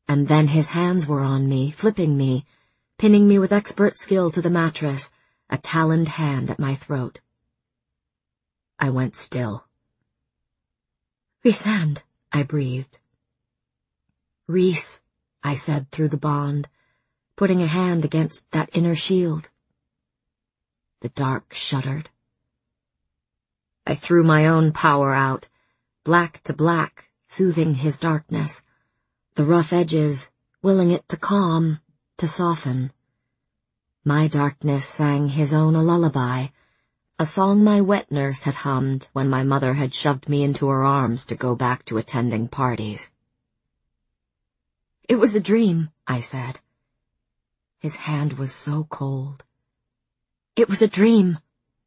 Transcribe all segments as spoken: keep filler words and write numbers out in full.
and then his hands were on me, flipping me, pinning me with expert skill to the mattress, a taloned hand at my throat. I went still. "Rhysand," I breathed. "Rhys," I said through the bond, putting a hand against that inner shield. The dark shuddered. I threw my own power out, black to black, soothing his darkness, the rough edges, willing it to calm, to soften. My darkness sang his own a lullaby, a song my wet nurse had hummed when my mother had shoved me into her arms to go back to attending parties. "It was a dream," I said. His hand was so cold. "It was a dream."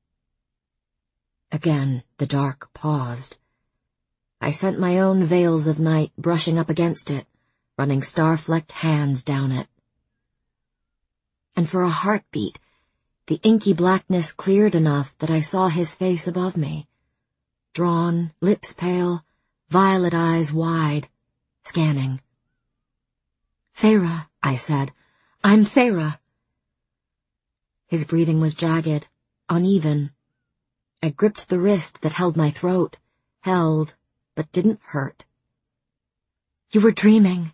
Again the dark paused. I sent my own veils of night brushing up against it, running star-flecked hands down it. And for a heartbeat, the inky blackness cleared enough that I saw his face above me, drawn, lips pale, violet eyes wide, scanning. "Feyre," I said. "I'm Feyre." His breathing was jagged, uneven. I gripped the wrist that held my throat, held, but didn't hurt. "You were dreaming."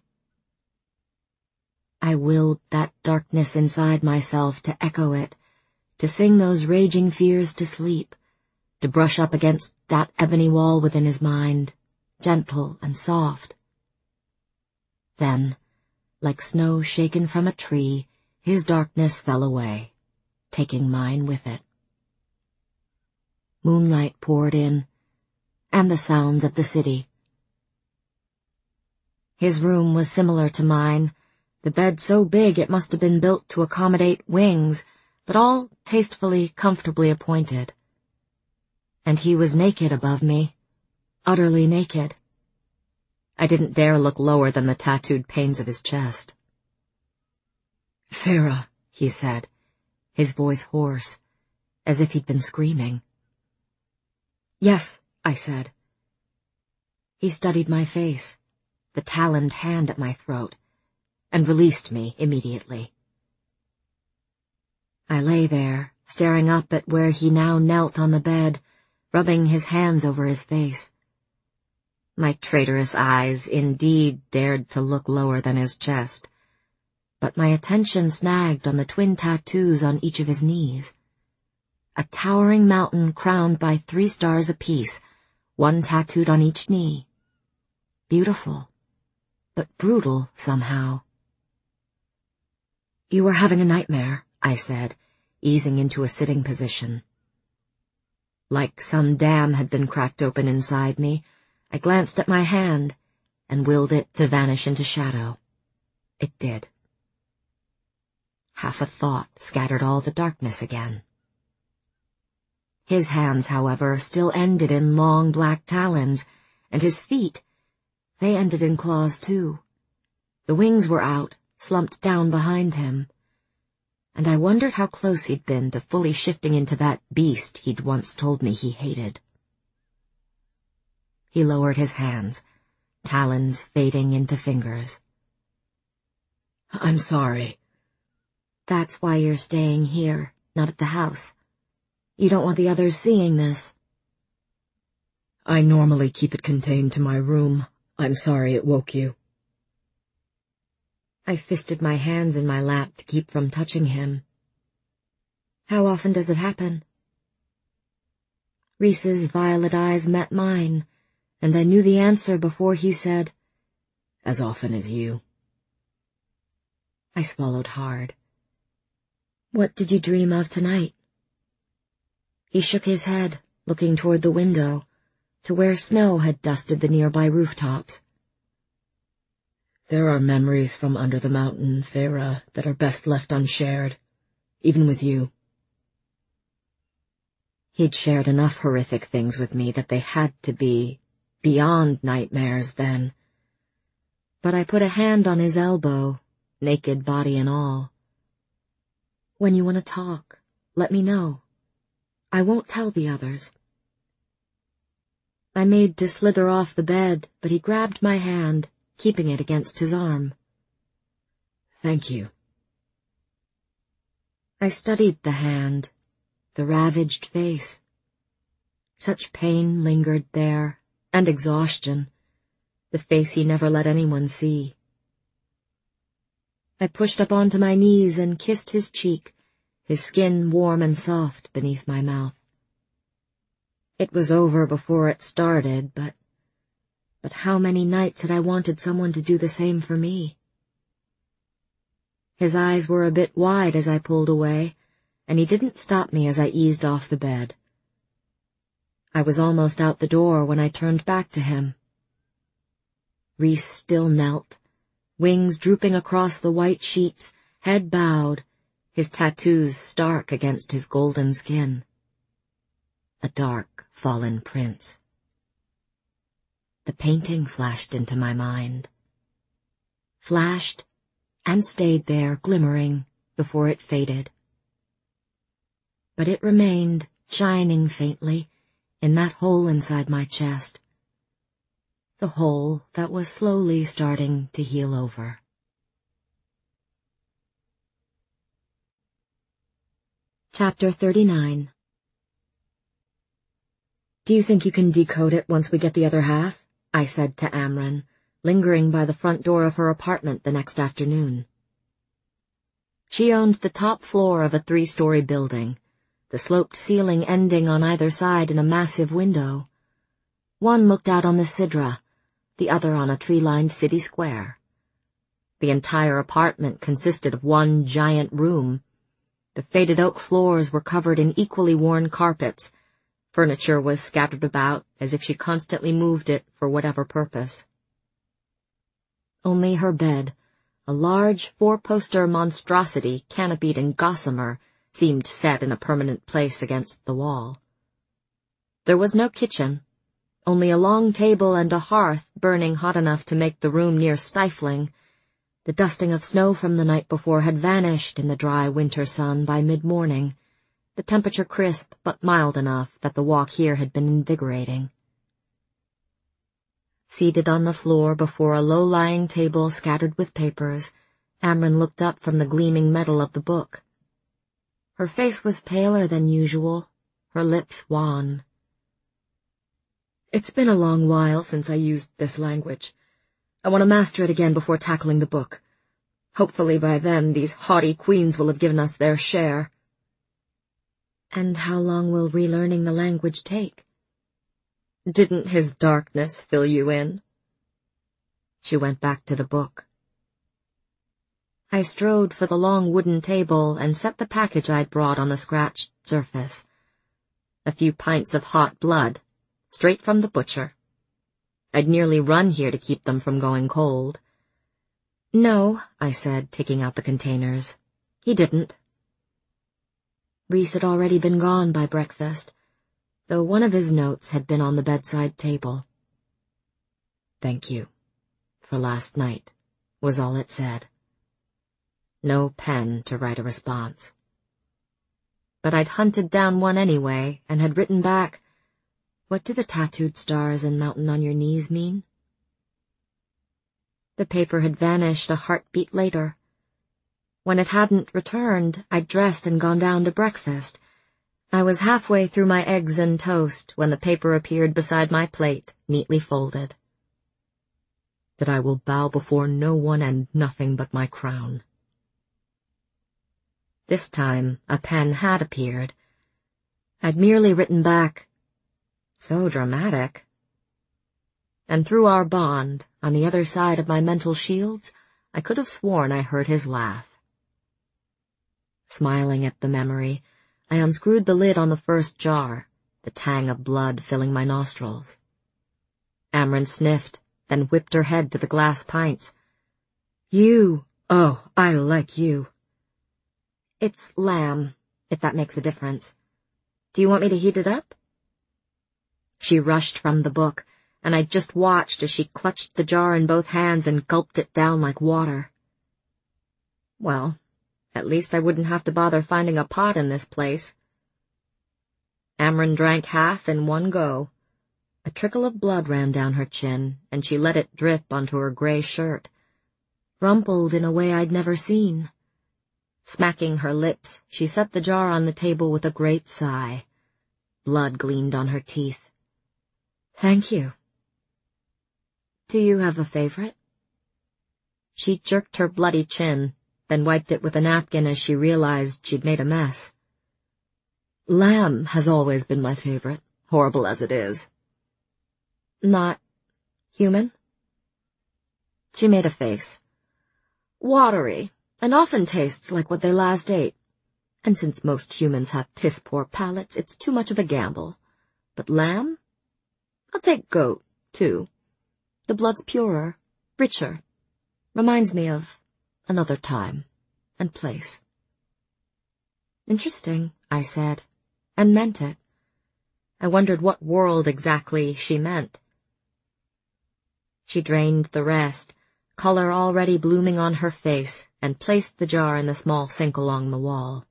I willed that darkness inside myself to echo it, to sing those raging fears to sleep, to brush up against that ebony wall within his mind, gentle and soft. Then, like snow shaken from a tree, his darkness fell away, taking mine with it. Moonlight poured in, and the sounds of the city. His room was similar to mine, the bed so big it must have been built to accommodate wings, but all tastefully, comfortably appointed. And he was naked above me, utterly naked. I didn't dare look lower than the tattooed panes of his chest. "Feyre," he said, his voice hoarse, as if he'd been screaming. "Yes," I said. He studied my face, the taloned hand at my throat, and released me immediately. I lay there, staring up at where he now knelt on the bed, rubbing his hands over his face. My traitorous eyes indeed dared to look lower than his chest, but my attention snagged on the twin tattoos on each of his knees. A towering mountain crowned by three stars apiece, one tattooed on each knee. Beautiful, but brutal somehow. "You were having a nightmare," I said, easing into a sitting position. Like some dam had been cracked open inside me, I glanced at my hand and willed it to vanish into shadow. It did. Half a thought scattered all the darkness again. His hands, however, still ended in long black talons, and his feet, they ended in claws too. The wings were out, slumped down behind him, and I wondered how close he'd been to fully shifting into that beast he'd once told me he hated. He lowered his hands, talons fading into fingers. "I'm sorry." "That's why you're staying here, not at the house. You don't want the others seeing this." "I normally keep it contained to my room. I'm sorry it woke you." I fisted my hands in my lap to keep from touching him. "How often does it happen?" Rhys's violet eyes met mine, and I knew the answer before he said, "As often as you." I swallowed hard. "What did you dream of tonight?" He shook his head, looking toward the window, to where snow had dusted the nearby rooftops. "There are memories from under the mountain, Feyre, that are best left unshared, even with you." He'd shared enough horrific things with me that they had to be beyond nightmares then. But I put a hand on his elbow, naked body and all. "When you want to talk, let me know. I won't tell the others." I made to slither off the bed, but he grabbed my hand, keeping it against his arm. Thank you. I studied the hand, the ravaged face. Such pain lingered there, and exhaustion, the face he never let anyone see. I pushed up onto my knees and kissed his cheek, his skin warm and soft beneath my mouth. It was over before it started, but... but how many nights had I wanted someone to do the same for me? His eyes were a bit wide as I pulled away, and he didn't stop me as I eased off the bed. I was almost out the door when I turned back to him. Rhys still knelt, wings drooping across the white sheets, head bowed, his tattoos stark against his golden skin. A dark, fallen prince. The painting flashed into my mind. Flashed, and stayed there glimmering before it faded. But it remained shining faintly in that hole inside my chest, the hole that was slowly starting to heal over. Chapter thirty-nine. Do you think you can decode it once we get the other half? I said to Amren, lingering by the front door of her apartment the next afternoon. She owned the top floor of a three-story building, the sloped ceiling ending on either side in a massive window. One looked out on the Sidra, the other on a tree-lined city square. The entire apartment consisted of one giant room. The faded oak floors were covered in equally worn carpets. Furniture was scattered about as if she constantly moved it for whatever purpose. Only her bed, a large four-poster monstrosity canopied in gossamer, seemed set in a permanent place against the wall. There was no kitchen, only a long table and a hearth burning hot enough to make the room near stifling. The dusting of snow from the night before had vanished in the dry winter sun by mid-morning, the temperature crisp but mild enough that the walk here had been invigorating. Seated on the floor before a low-lying table scattered with papers, Amren looked up from the gleaming metal of the book. Her face was paler than usual, her lips wan. It's been a long while since I used this language. I want to master it again before tackling the book. Hopefully by then these haughty queens will have given us their share. And how long will relearning the language take? Didn't his darkness fill you in? She went back to the book. I strode for the long wooden table and set the package I'd brought on the scratched surface. A few pints of hot blood, straight from the butcher. I'd nearly run here to keep them from going cold. No, I said, taking out the containers. He didn't. Rhys had already been gone by breakfast, though one of his notes had been on the bedside table. Thank you for last night, was all it said. No pen to write a response. But I'd hunted down one anyway, and had written back, what do the tattooed stars and mountain on your knees mean? The paper had vanished a heartbeat later. When it hadn't returned, I'd dressed and gone down to breakfast. I was halfway through my eggs and toast when the paper appeared beside my plate, neatly folded. That I will bow before no one and nothing but my crown. This time, a pen had appeared. I'd merely written back, so dramatic. And through our bond, on the other side of my mental shields, I could have sworn I heard his laugh. Smiling at the memory, I unscrewed the lid on the first jar, the tang of blood filling my nostrils. Amren sniffed, then whipped her head to the glass pints. You! Oh, I like you. It's lamb, if that makes a difference. Do you want me to heat it up? She rushed from the book, and I just watched as she clutched the jar in both hands and gulped it down like water. Well, at least I wouldn't have to bother finding a pot in this place. Amren drank half in one go. A trickle of blood ran down her chin, and she let it drip onto her gray shirt. rumpled in a way I'd never seen. Smacking her lips, she set the jar on the table with a great sigh. Blood gleamed on her teeth. Thank you. Do you have a favorite? She jerked her bloody chin, then wiped it with a napkin as she realized she'd made a mess. Lamb has always been my favorite, horrible as it is. Not human? She made a face. Watery, and often tastes like what they last ate. And since most humans have piss-poor palates, it's too much of a gamble. But lamb? I'll take goat, too. The blood's purer, richer. Reminds me of another time and place. Interesting, I said, and meant it. I wondered what world exactly she meant. She drained the rest, color already blooming on her face, and placed the jar in the small sink along the wall.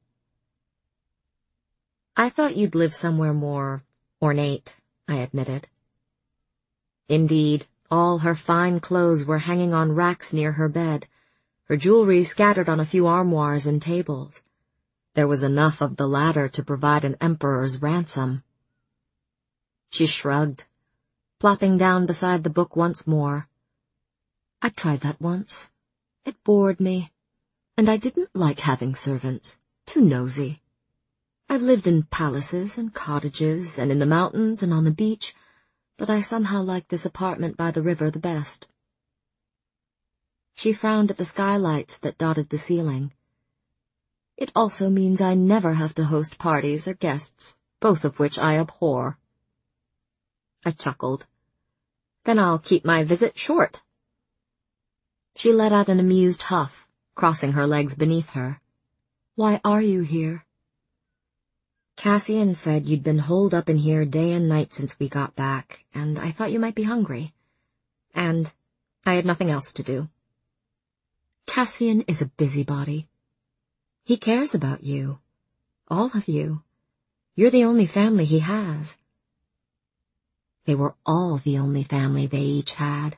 I thought you'd live somewhere more ornate, I admitted. Indeed, all her fine clothes were hanging on racks near her bed, her jewelry scattered on a few armoires and tables. There was enough of the latter to provide an emperor's ransom. She shrugged, plopping down beside the book once more. I tried that once. It bored me, and I didn't like having servants. Too nosy. I've lived in palaces and cottages and in the mountains and on the beach, but I somehow like this apartment by the river the best. She frowned at the skylights that dotted the ceiling. It also means I never have to host parties or guests, both of which I abhor. I chuckled. Then I'll keep my visit short. She let out an amused huff, crossing her legs beneath her. Why are you here? Cassian said you'd been holed up in here day and night since we got back, and I thought you might be hungry. And I had nothing else to do. Cassian is a busybody. He cares about you. All of you. You're the only family he has. They were all the only family they each had.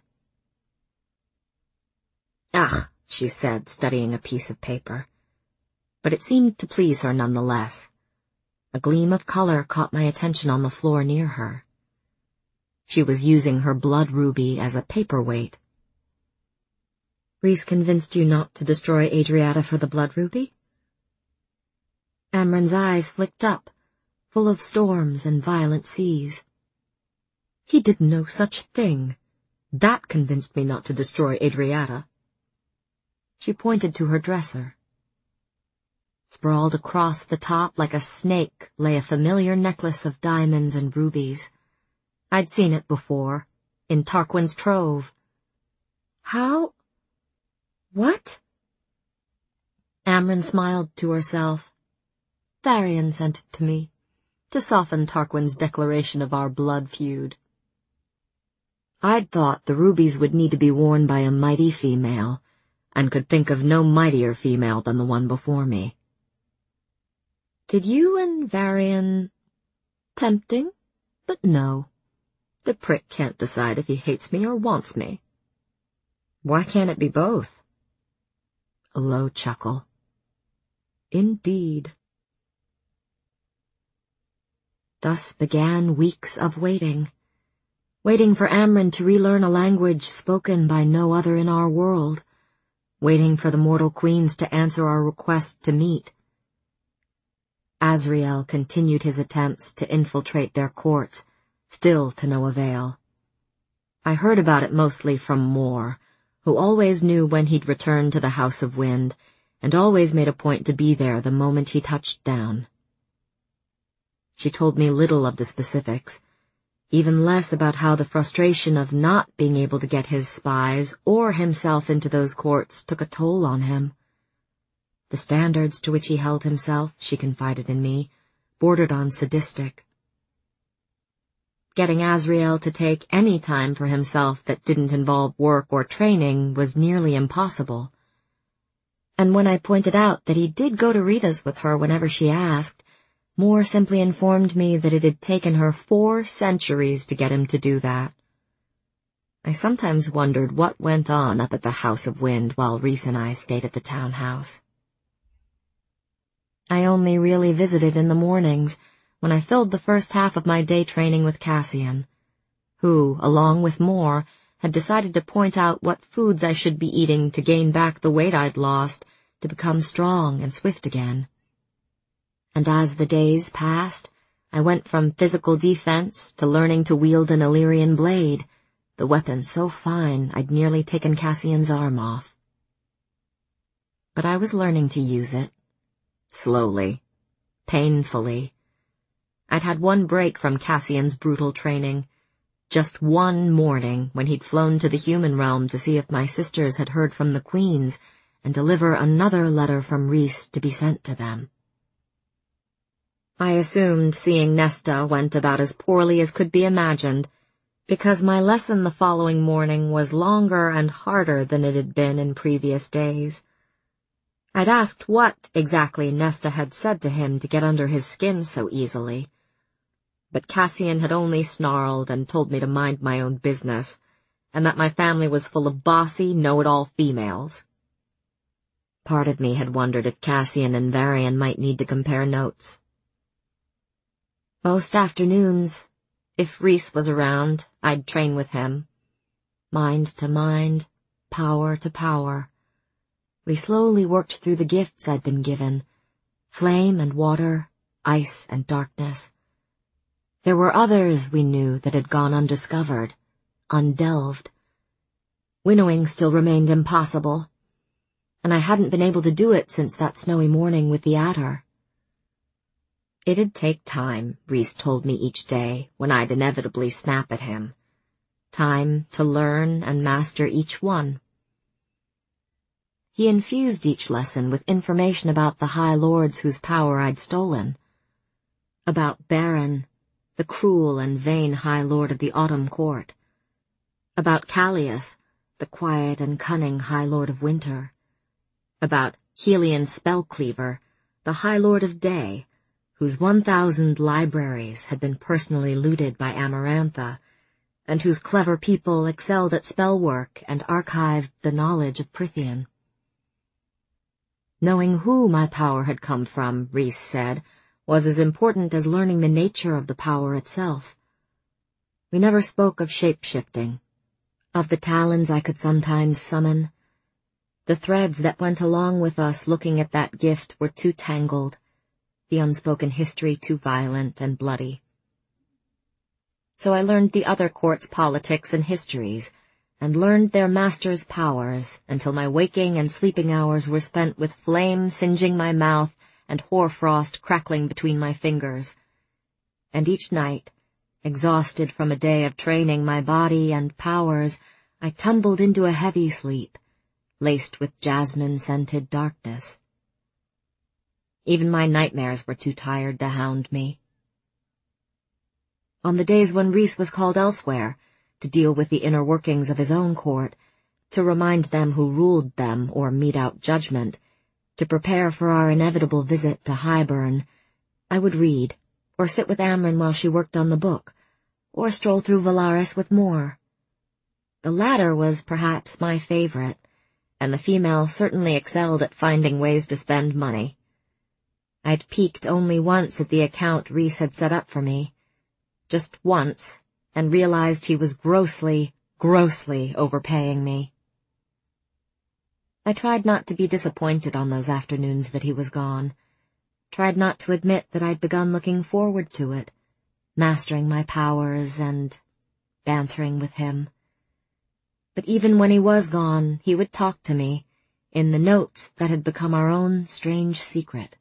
Ugh, she said, studying a piece of paper. But it seemed to please her nonetheless. A gleam of color caught my attention on the floor near her. She was using her blood ruby as a paperweight. Rhys convinced you not to destroy Adriata for the blood ruby? Amren's eyes flicked up, full of storms and violent seas. He did no such thing. That convinced me not to destroy Adriata. She pointed to her dresser. Sprawled across the top like a snake lay a familiar necklace of diamonds and rubies. I'd seen it before, in Tarquin's trove. How? What? Amren smiled to herself. Varian sent it to me, to soften Tarquin's declaration of our blood feud. I'd thought the rubies would need to be worn by a mighty female, and could think of no mightier female than the one before me. Did you and Varian... Tempting, but no. The prick can't decide if he hates me or wants me. Why can't it be both? A low chuckle. Indeed. Thus began weeks of waiting. Waiting for Amren to relearn a language spoken by no other in our world. Waiting for the mortal queens to answer our request to meet. Azriel continued his attempts to infiltrate their courts, still to no avail. I heard about it mostly from Mor, who always knew when he'd return to the House of Wind, and always made a point to be there the moment he touched down. She told me little of the specifics, even less about how the frustration of not being able to get his spies or himself into those courts took a toll on him. The standards to which he held himself, she confided in me, bordered on sadistic. Getting Azriel to take any time for himself that didn't involve work or training was nearly impossible. And when I pointed out that he did go to Rita's with her whenever she asked, Mor simply informed me that it had taken her four centuries to get him to do that. I sometimes wondered what went on up at the House of Wind while Rhys and I stayed at the townhouse. I only really visited in the mornings, when I filled the first half of my day training with Cassian, who, along with Moore, had decided to point out what foods I should be eating to gain back the weight I'd lost, to become strong and swift again. And as the days passed, I went from physical defense to learning to wield an Illyrian blade, the weapon so fine I'd nearly taken Cassian's arm off. But I was learning to use it. Slowly. Painfully. I'd had one break from Cassian's brutal training. Just one morning when he'd flown to the human realm to see if my sisters had heard from the queens and deliver another letter from Rhys to be sent to them. I assumed seeing Nesta went about as poorly as could be imagined, because my lesson the following morning was longer and harder than it had been in previous days. I'd asked what exactly Nesta had said to him to get under his skin so easily, but Cassian had only snarled and told me to mind my own business, and that my family was full of bossy, know-it-all females. Part of me had wondered if Cassian and Varian might need to compare notes. Most afternoons, if Rhys was around, I'd train with him. Mind to mind, power to power. We slowly worked through the gifts I'd been given, flame and water, ice and darkness. There were others, we knew, that had gone undiscovered, undelved. Winnowing still remained impossible, and I hadn't been able to do it since that snowy morning with the adder. It'd take time, Rhys told me each day, when I'd inevitably snap at him. Time to learn and master each one. He infused each lesson with information about the High Lords whose power I'd stolen. About Beren, the cruel and vain High Lord of the Autumn Court. About Callias, the quiet and cunning High Lord of Winter. About Helion Spellcleaver, the High Lord of Day, whose one thousand libraries had been personally looted by Amarantha, and whose clever people excelled at spell work and archived the knowledge of Prythian. Knowing who my power had come from, Rhys said, was as important as learning the nature of the power itself. We never spoke of shape-shifting, of the talons I could sometimes summon. The threads that went along with us looking at that gift were too tangled, the unspoken history too violent and bloody. So I learned the other courts' politics and histories, and learned their masters' powers until my waking and sleeping hours were spent with flame singeing my mouth and hoarfrost crackling between my fingers. And each night, exhausted from a day of training my body and powers, I tumbled into a heavy sleep, laced with jasmine-scented darkness. Even my nightmares were too tired to hound me. On the days when Rhys was called elsewhere, to deal with the inner workings of his own court, to remind them who ruled them or mete out judgment, to prepare for our inevitable visit to Hybern, I would read, or sit with Amren while she worked on the book, or stroll through Valaris with Moore. The latter was perhaps my favorite, and the female certainly excelled at finding ways to spend money. I'd peeked only once at the account Rhys had set up for me. Just once, and realized he was grossly, grossly overpaying me. I tried not to be disappointed on those afternoons that he was gone. Tried not to admit that I'd begun looking forward to it, mastering my powers and bantering with him. But even when he was gone, he would talk to me, in the notes that had become our own strange secret.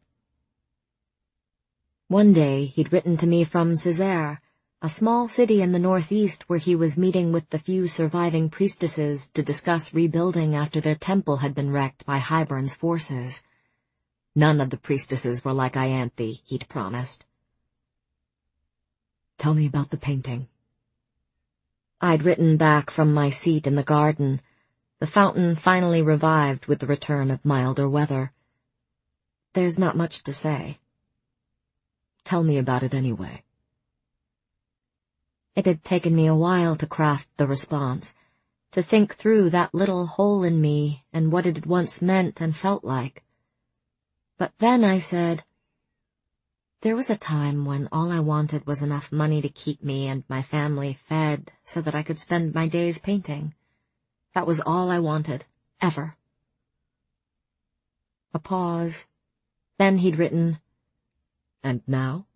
One day he'd written to me from Césaire, a small city in the northeast where he was meeting with the few surviving priestesses to discuss rebuilding after their temple had been wrecked by Hybern's forces. None of the priestesses were like Ianthe, he'd promised. Tell me about the painting. I'd written back from my seat in the garden, the fountain finally revived with the return of milder weather. There's not much to say. Tell me about it anyway. It had taken me a while to craft the response, to think through that little hole in me and what it had once meant and felt like. But then I said, there was a time when all I wanted was enough money to keep me and my family fed so that I could spend my days painting. That was all I wanted, ever. A pause. Then he'd written, "And now?"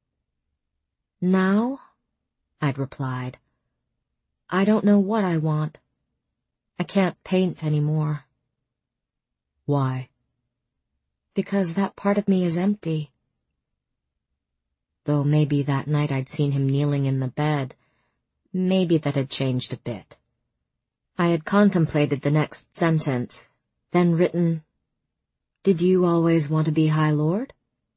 "Now?" I'd replied. "I don't know what I want. I can't paint anymore." "Why?" "Because that part of me is empty." Though maybe that night I'd seen him kneeling in the bed, maybe that had changed a bit. I had contemplated the next sentence, then written, "Did you always want to be High Lord?"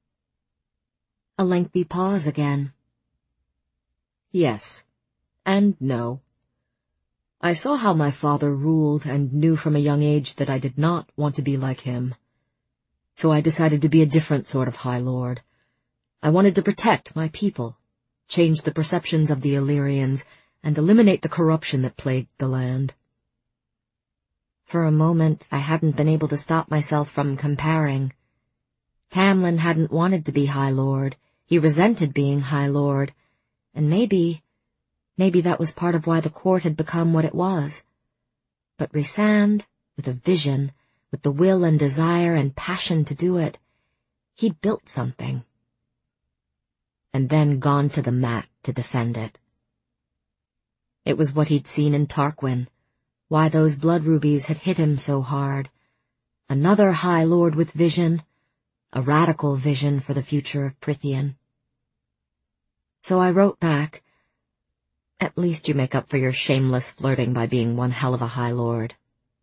A lengthy pause again. "Yes, and no. I saw how my father ruled and knew from a young age that I did not want to be like him. So I decided to be a different sort of High Lord. I wanted to protect my people, change the perceptions of the Illyrians, and eliminate the corruption that plagued the land." For a moment, I hadn't been able to stop myself from comparing. Tamlin hadn't wanted to be High Lord. He resented being High Lord. And maybe, maybe that was part of why the court had become what it was. But Rhysand, with a vision, with the will and desire and passion to do it, he'd built something. And then gone to the mat to defend it. It was what he'd seen in Tarquin, why those blood rubies had hit him so hard. Another High Lord with vision, a radical vision for the future of Prythian. So I wrote back, "At least you make up for your shameless flirting by being one hell of a High Lord."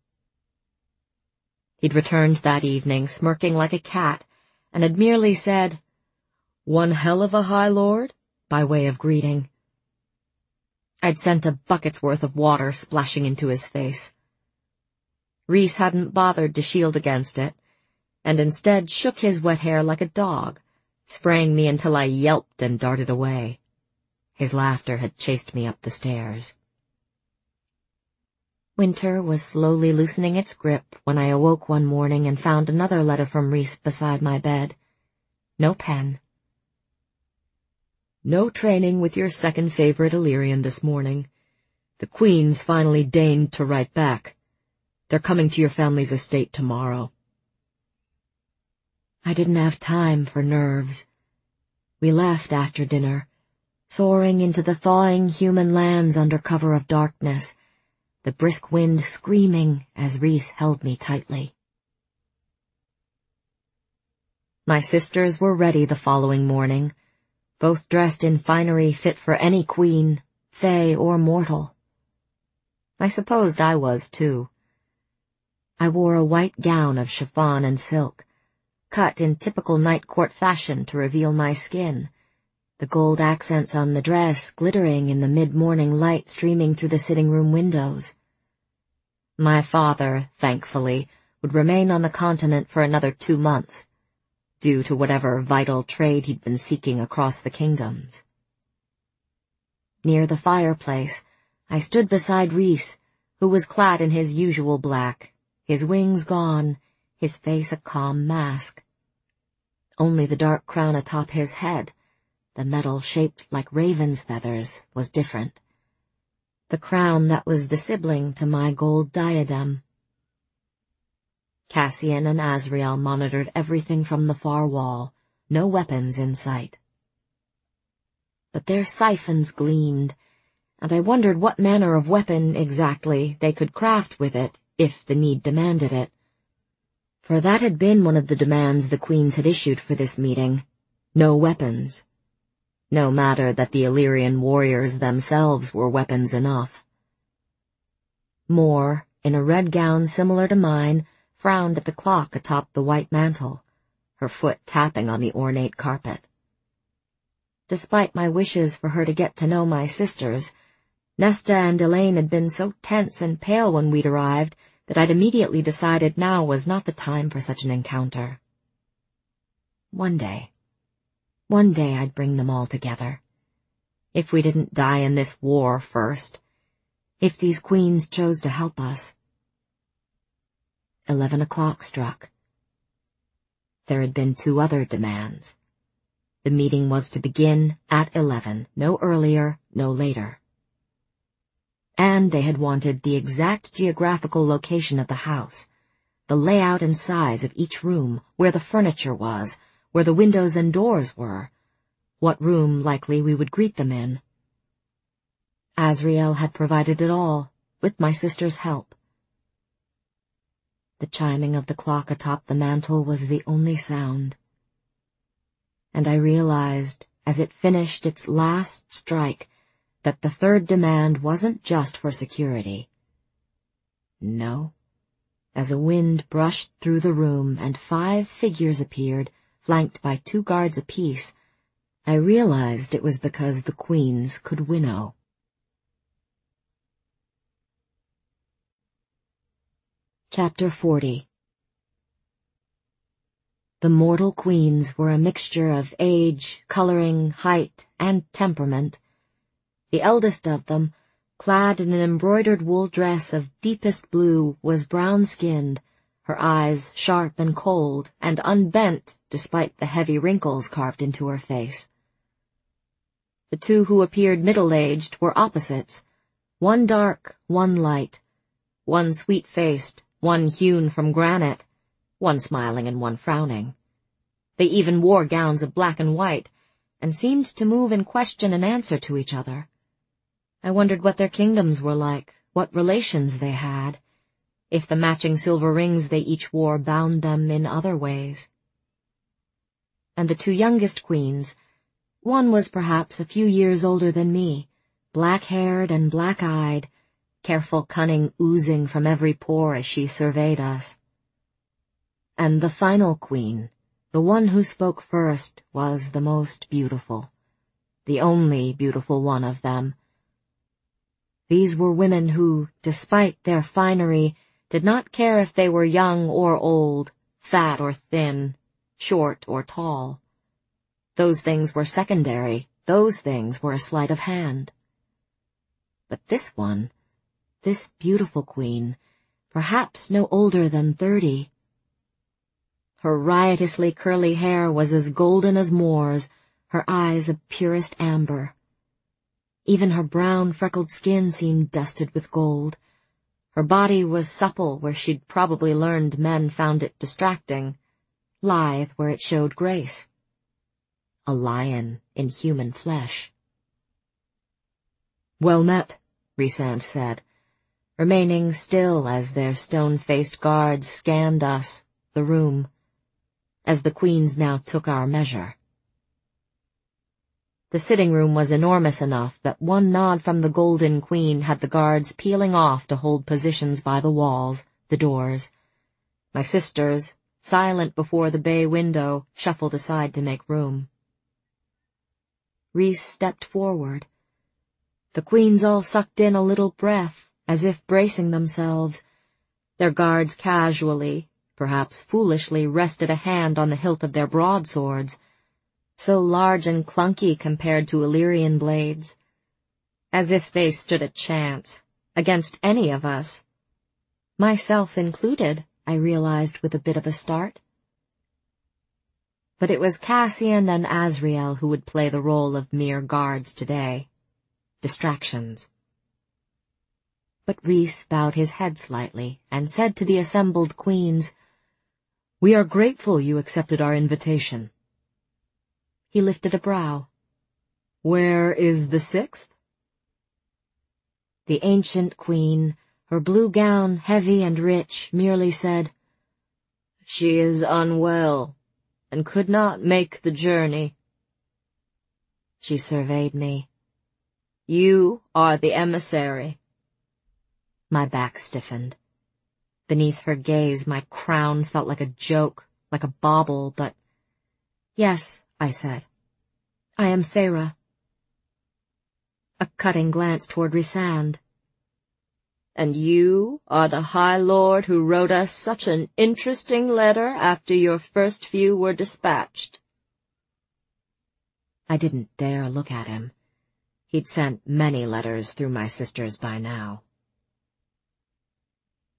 He'd returned that evening, smirking like a cat, and had merely said, "One hell of a High Lord?" by way of greeting. I'd sent a bucket's worth of water splashing into his face. Rhys hadn't bothered to shield against it, and instead shook his wet hair like a dog, spraying me until I yelped and darted away. His laughter had chased me up the stairs. Winter was slowly loosening its grip when I awoke one morning and found another letter from Rhys beside my bed. No pen. "No training with your second favorite Illyrian this morning. The Queen's finally deigned to write back. They're coming to your family's estate tomorrow." I didn't have time for nerves. We left after dinner, soaring into the thawing human lands under cover of darkness, the brisk wind screaming as Rhys held me tightly. My sisters were ready the following morning, both dressed in finery fit for any queen, fey or mortal. I supposed I was, too. I wore a white gown of chiffon and silk, cut in typical night court fashion to reveal my skin, the gold accents on the dress glittering in the mid-morning light streaming through the sitting-room windows. My father, thankfully, would remain on the continent for another two months, due to whatever vital trade he'd been seeking across the kingdoms. Near the fireplace, I stood beside Rhys, who was clad in his usual black, his wings gone, his face a calm mask. Only the dark crown atop his head, the metal shaped like raven's feathers, was different. The crown that was the sibling to my gold diadem. Cassian and Azriel monitored everything from the far wall, no weapons in sight. But their siphons gleamed, and I wondered what manner of weapon exactly they could craft with it, if the need demanded it. For that had been one of the demands the queens had issued for this meeting. No weapons. No matter that the Illyrian warriors themselves were weapons enough. Mor, in a red gown similar to mine, frowned at the clock atop the white mantle, her foot tapping on the ornate carpet. Despite my wishes for her to get to know my sisters, Nesta and Elaine had been so tense and pale when we'd arrived that I'd immediately decided now was not the time for such an encounter. One day, one day I'd bring them all together. If we didn't die in this war first, if these queens chose to help us. Eleven o'clock struck. There had been two other demands. The meeting was to begin at eleven, no earlier, no later. And they had wanted the exact geographical location of the house, the layout and size of each room, where the furniture was, where the windows and doors were, what room likely we would greet them in. Azriel had provided it all, with my sister's help. The chiming of the clock atop the mantel was the only sound. And I realized, as it finished its last strike, that the third demand wasn't just for security. No. As a wind brushed through the room and five figures appeared, flanked by two guards apiece, I realized it was because the queens could winnow. Chapter forty. The mortal queens were a mixture of age, coloring, height, and temperament. The eldest of them, clad in an embroidered wool dress of deepest blue, was brown-skinned, her eyes sharp and cold, and unbent despite the heavy wrinkles carved into her face. The two who appeared middle-aged were opposites, one dark, one light, one sweet-faced, one hewn from granite, one smiling and one frowning. They even wore gowns of black and white, and seemed to move in question and answer to each other. I wondered what their kingdoms were like, what relations they had, if the matching silver rings they each wore bound them in other ways. And the two youngest queens, one was perhaps a few years older than me, black-haired and black-eyed, careful cunning oozing from every pore as she surveyed us. And the final queen, the one who spoke first, was the most beautiful, the only beautiful one of them. These were women who, despite their finery, did not care if they were young or old, fat or thin, short or tall. Those things were secondary, those things were a sleight of hand. But this one, this beautiful queen, perhaps no older than thirty. Her riotously curly hair was as golden as Moor's, her eyes of purest amber. Even her brown, freckled skin seemed dusted with gold. Her body was supple where she'd probably learned men found it distracting, lithe where it showed grace. A lion in human flesh. "Well met," Rhysand said, remaining still as their stone-faced guards scanned us, the room, as the queens now took our measure. The sitting room was enormous enough that one nod from the Golden Queen had the guards peeling off to hold positions by the walls, the doors. My sisters, silent before the bay window, shuffled aside to make room. Rhys stepped forward. The queens all sucked in a little breath, as if bracing themselves. Their guards casually, perhaps foolishly, rested a hand on the hilt of their broadswords, so large and clunky compared to Illyrian blades, as if they stood a chance against any of us. Myself included, I realized with a bit of a start. But it was Cassian and Azriel who would play the role of mere guards today. Distractions. But Rhys bowed his head slightly and said to the assembled queens, "We are grateful you accepted our invitation." He lifted a brow. "Where is the sixth?" The ancient queen, her blue gown heavy and rich, merely said, "She is unwell, and could not make the journey." She surveyed me. "You are the emissary." My back stiffened. Beneath her gaze, my crown felt like a joke, like a bauble, but... "Yes," I said. "I am Feyre." A cutting glance toward Rhysand. "And you are the High Lord who wrote us such an interesting letter after your first few were dispatched." I didn't dare look at him. He'd sent many letters through my sisters by now.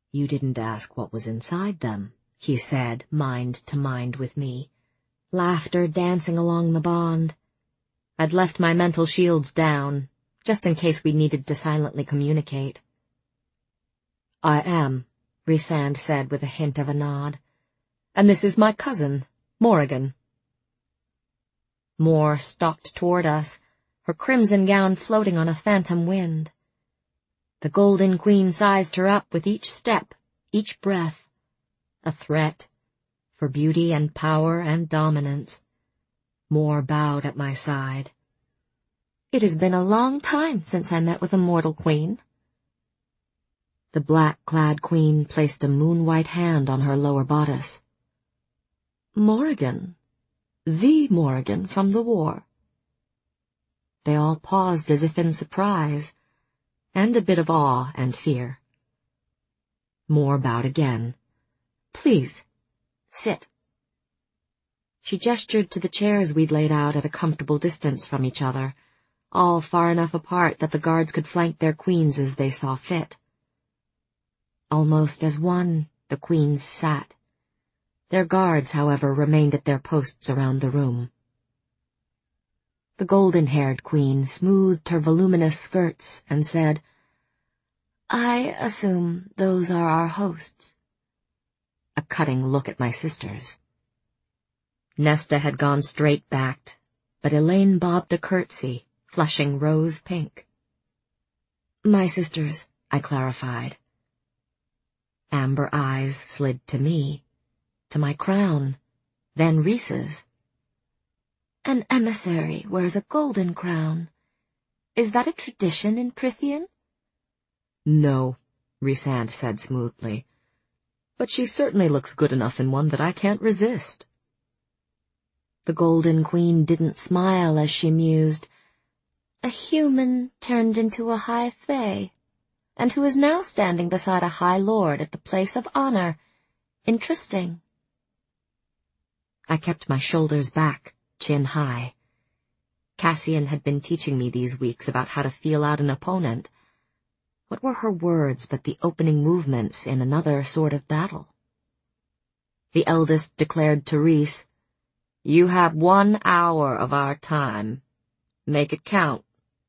You didn't ask what was inside them, he said, mind to mind with me, laughter dancing along the bond. I'd left my mental shields down, just in case we needed to silently communicate. I am, Rhysand said with a hint of a nod. And this is my cousin, Morrigan. Mor stalked toward us, her crimson gown floating on a phantom wind. The Golden Queen sized her up with each step, each breath. A threat, for beauty and power and dominance. Mor bowed at my side. It has been a long time since I met with a mortal queen. The black-clad queen placed a moon-white hand on her lower bodice. Morrigan. The Morrigan from the war. They all paused as if in surprise, and a bit of awe and fear. Mor bowed again. Please, sit. She gestured to the chairs we'd laid out at a comfortable distance from each other, all far enough apart that the guards could flank their queens as they saw fit. Almost as one, the queens sat. Their guards, however, remained at their posts around the room. The golden-haired queen smoothed her voluminous skirts and said, I assume those are our hosts. A cutting look at my sisters. Nesta had gone straight-backed, but Elaine bobbed a curtsy, flushing rose pink. My sisters, I clarified. Amber eyes slid to me, to my crown, then Rhys's. An emissary wears a golden crown. Is that a tradition in Prythian? No, Rhysand said smoothly. But she certainly looks good enough in one that I can't resist. The Golden Queen didn't smile as she mused. A human turned into a high fae, and who is now standing beside a high lord at the place of honor. Interesting. I kept my shoulders back, chin high. Cassian had been teaching me these weeks about how to feel out an opponent. What were her words but the opening movements in another sort of battle? The eldest declared to Rhys, You have one hour of our time. Make it count.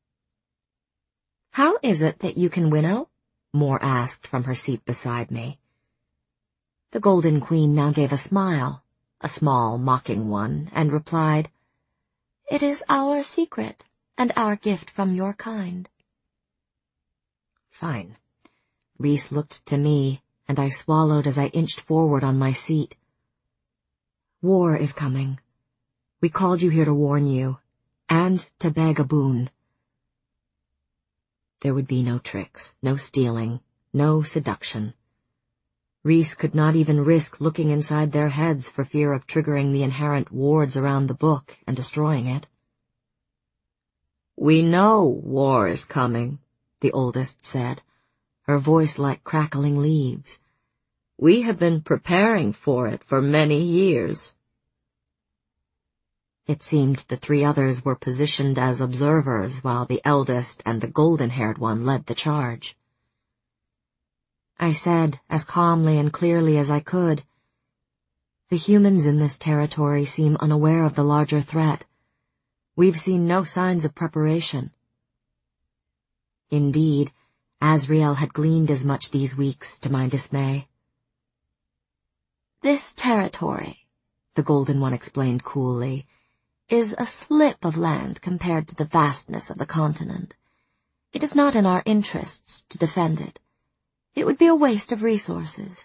How is it that you can winnow? Mor asked from her seat beside me. The Golden Queen now gave a smile, a small, mocking one, and replied, It is our secret, and our gift from your kind. Fine. Rhys looked to me, and I swallowed as I inched forward on my seat. War is coming. We called you here to warn you, and to beg a boon. There would be no tricks, no stealing, no seduction. Rhys could not even risk looking inside their heads for fear of triggering the inherent wards around the book and destroying it. We know war is coming, the oldest said, her voice like crackling leaves. We have been preparing for it for many years. It seemed the three others were positioned as observers while the eldest and the golden-haired one led the charge. I said, as calmly and clearly as I could, The humans in this territory seem unaware of the larger threat. We've seen no signs of preparation. Indeed, Azriel had gleaned as much these weeks, to my dismay. This territory, the Golden One explained coolly, is a slip of land compared to the vastness of the continent. It is not in our interests to defend it. It would be a waste of resources.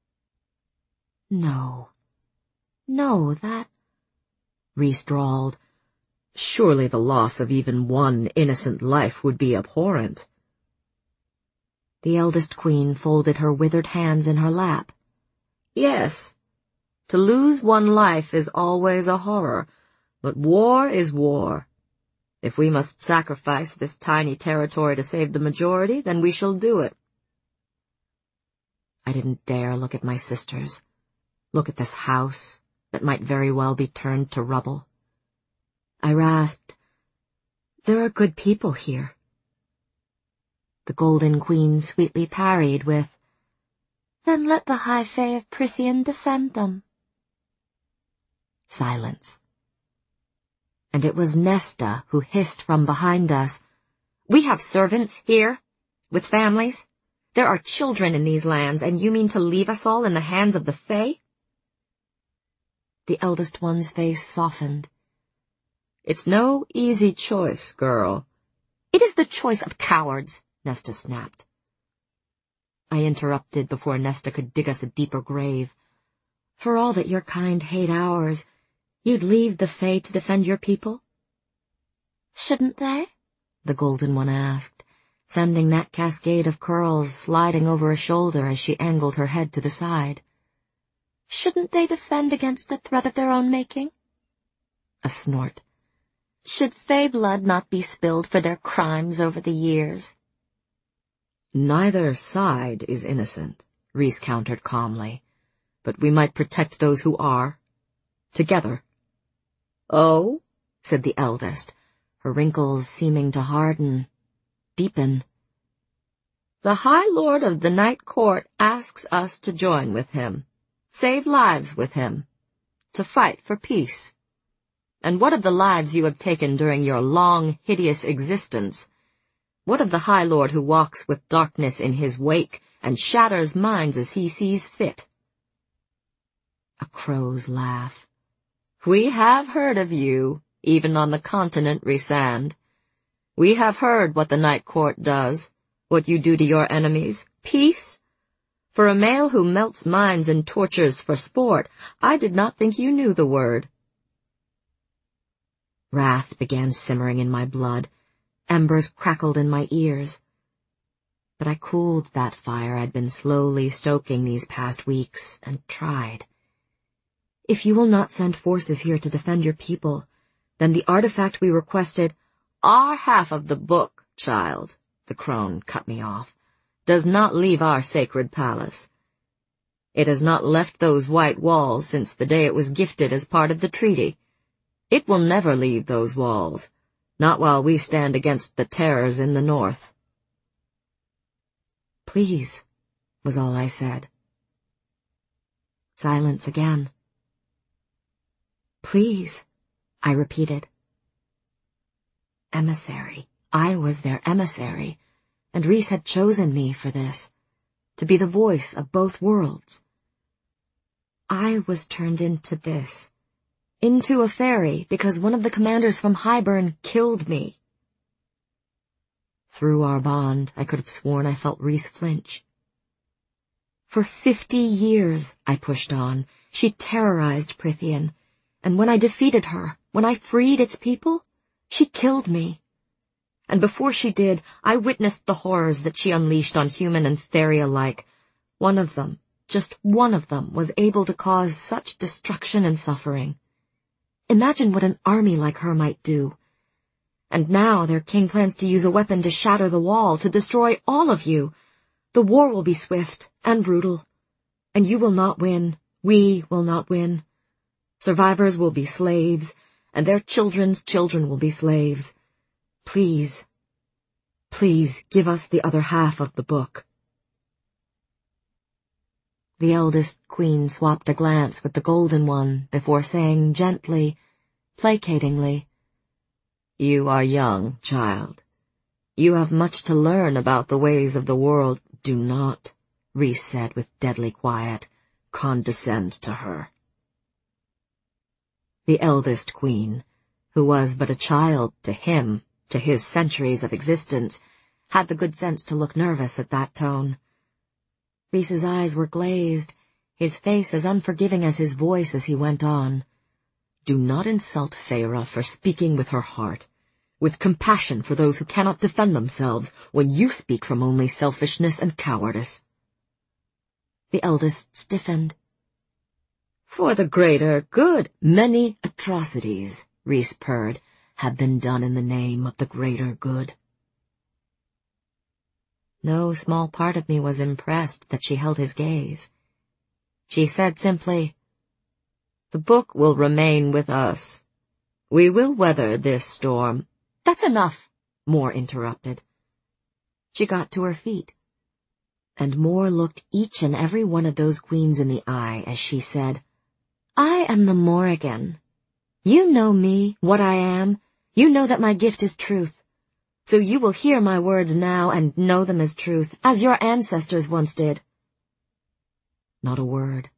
No. No, that... Rhys drawled. Surely the loss of even one innocent life would be abhorrent. The eldest queen folded her withered hands in her lap. Yes, to lose one life is always a horror, but war is war. If we must sacrifice this tiny territory to save the majority, then we shall do it. I didn't dare look at my sisters, look at this house that might very well be turned to rubble. I rasped, "There are good people here." The Golden Queen sweetly parried with, Then let the High Fae of Prythian defend them. Silence. And it was Nesta who hissed from behind us, "We have servants here, with families. There are children in these lands, and you mean to leave us all in the hands of the Fae?" The eldest one's face softened. "It's no easy choice, girl." "It is the choice of cowards," Nesta snapped. I interrupted before Nesta could dig us a deeper grave. "For all that your kind hate ours, you'd leave the Fae to defend your people?" "Shouldn't they?" the Golden One asked, sending that cascade of curls sliding over a shoulder as she angled her head to the side. "Shouldn't they defend against a threat of their own making?" A snort. "Should Fae blood not be spilled for their crimes over the years?" "Neither side is innocent," Rhys countered calmly. "But we might protect those who are. Together." "Oh?" said the eldest, her wrinkles seeming to harden, deepen. "The High Lord of the Night Court asks us to join with him, save lives with him, to fight for peace. And what of the lives you have taken during your long, hideous existence? What of the High Lord who walks with darkness in his wake and shatters minds as he sees fit?" A crow's laugh. "We have heard of you, even on the continent Rhysand. We have heard what the Night Court does, what you do to your enemies. Peace? For a male who melts minds and tortures for sport, I did not think you knew the word." Wrath began simmering in my blood. Embers crackled in my ears. But I cooled that fire I'd been slowly stoking these past weeks, and tried. "If you will not send forces here to defend your people, then the artifact we requested—" "Our half of the book, child," the crone cut me off, "does not leave our sacred palace. It has not left those white walls since the day it was gifted as part of the treaty. It will never leave those walls. Not while we stand against the terrors in the north." "Please," was all I said. Silence again. "Please," I repeated. Emissary. I was their emissary, and Rhys had chosen me for this, to be the voice of both worlds. I was turned into this. Into a fairy because one of the commanders from Hybern killed me. Through our bond, I could have sworn I felt Rhys flinch. For fifty years, I pushed on, she terrorized Prythian, and when I defeated her, when I freed its people, she killed me. And before she did, I witnessed the horrors that she unleashed on human and fairy alike. One of them, just one of them, was able to cause such destruction and suffering. Imagine what an army like her might do. And now their king plans to use a weapon to shatter the wall, to destroy all of you. The war will be swift and brutal. And you will not win. We will not win. Survivors will be slaves, and their children's children will be slaves. Please, please give us the other half of the book." The eldest queen swapped a glance with the Golden One before saying gently, placatingly, "You are young, child. You have much to learn about the ways of the world." "Do not," Rhys said with deadly quiet, "condescend to her." The eldest queen, who was but a child to him, to his centuries of existence, had the good sense to look nervous at that tone. Rhys's eyes were glazed, his face as unforgiving as his voice as he went on. "Do not insult Feyre for speaking with her heart, with compassion for those who cannot defend themselves, when you speak from only selfishness and cowardice." The eldest stiffened. "For the greater good, many atrocities," Rhys purred, "have been done in the name of the greater good." No small part of me was impressed that she held his gaze. She said simply, "The book will remain with us. We will weather this storm." "That's enough," Moore interrupted. She got to her feet. And Mor looked each and every one of those queens in the eye as she said, I am the Morrigan. You know me, what I am. You know that my gift is truth. So you will hear my words now and know them as truth, as your ancestors once did. Not a word.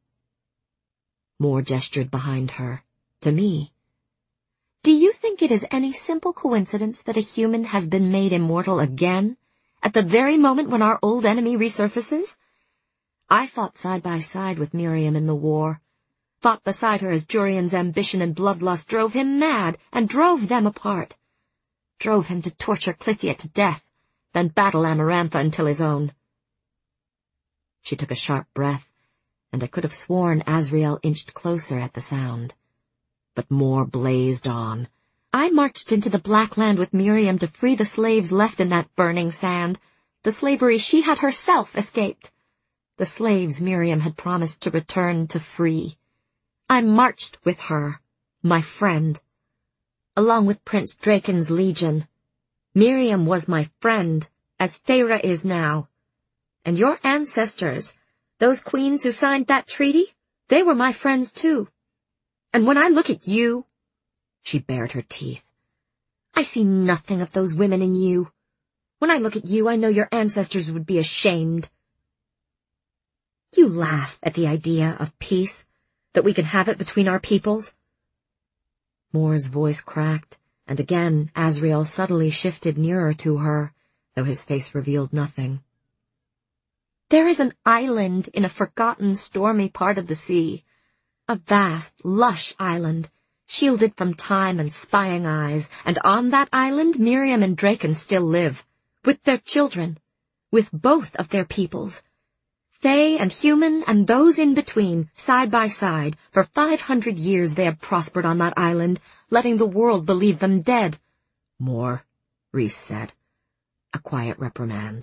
Mor gestured behind her, to me. Do you think it is any simple coincidence that a human has been made immortal again, at the very moment when our old enemy resurfaces? I fought side by side with Miriam in the war, fought beside her as Jurian's ambition and bloodlust drove him mad and drove them apart, drove him to torture Clythia to death, then battle Amarantha until his own. She took a sharp breath, and I could have sworn Azriel inched closer at the sound. But Mor blazed on. I marched into the Black Land with Miriam to free the slaves left in that burning sand, the slavery she had herself escaped, the slaves Miriam had promised to return to free. I marched with her, my friend, along with Prince Draken's legion. Miriam was my friend, as Feyre is now. And your ancestors, those queens who signed that treaty, they were my friends too. And when I look at you, she bared her teeth, I see nothing of those women in you. When I look at you, I know your ancestors would be ashamed. You laugh at the idea of peace, that we can have it between our peoples. Mor's voice cracked, and again Azriel subtly shifted nearer to her, though his face revealed nothing. There is an island in a forgotten, stormy part of the sea, a vast, lush island, shielded from time and spying eyes, and on that island Miriam and Draken still live, with their children, with both of their peoples. Fae and human and those in between, side by side, for five hundred years they have prospered on that island, letting the world believe them dead. Mor, Rhys said. A quiet reprimand.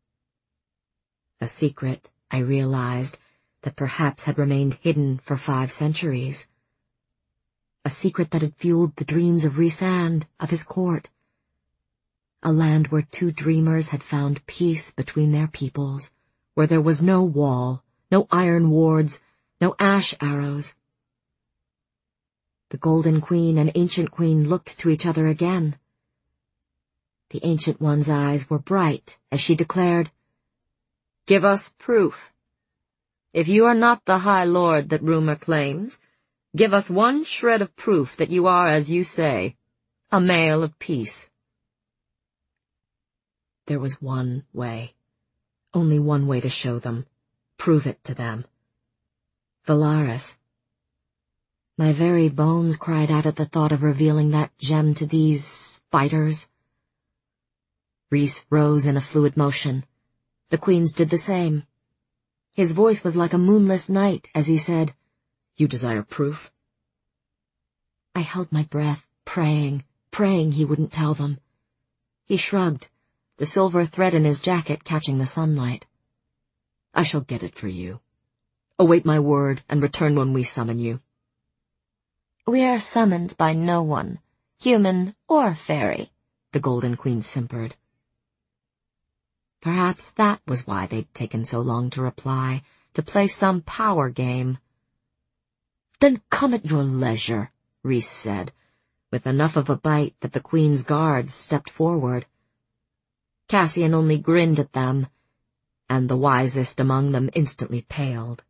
A secret, I realized, that perhaps had remained hidden for five centuries. A secret that had fueled the dreams of Rhysand, of his court. A land where two dreamers had found peace between their peoples, where there was no wall, no iron wards, no ash arrows. The Golden Queen and Ancient Queen looked to each other again. The Ancient One's eyes were bright as she declared, Give us proof. If you are not the High Lord that rumor claims, give us one shred of proof that you are, as you say, a male of peace. There was one way. Only one way to show them, prove it to them. Velaris. My very bones cried out at the thought of revealing that gem to these fighters. Rhys rose in a fluid motion. The queens did the same. His voice was like a moonless night as he said, You desire proof? I held my breath, praying, praying he wouldn't tell them. He shrugged, the silver thread in his jacket catching the sunlight. I shall get it for you. Await my word and return when we summon you. We are summoned by no one, human or fairy, the Golden Queen simpered. Perhaps that was why they'd taken so long to reply, to play some power game. Then come at your leisure, Rhys said, with enough of a bite that the Queen's guards stepped forward. Cassian only grinned at them, and the wisest among them instantly paled.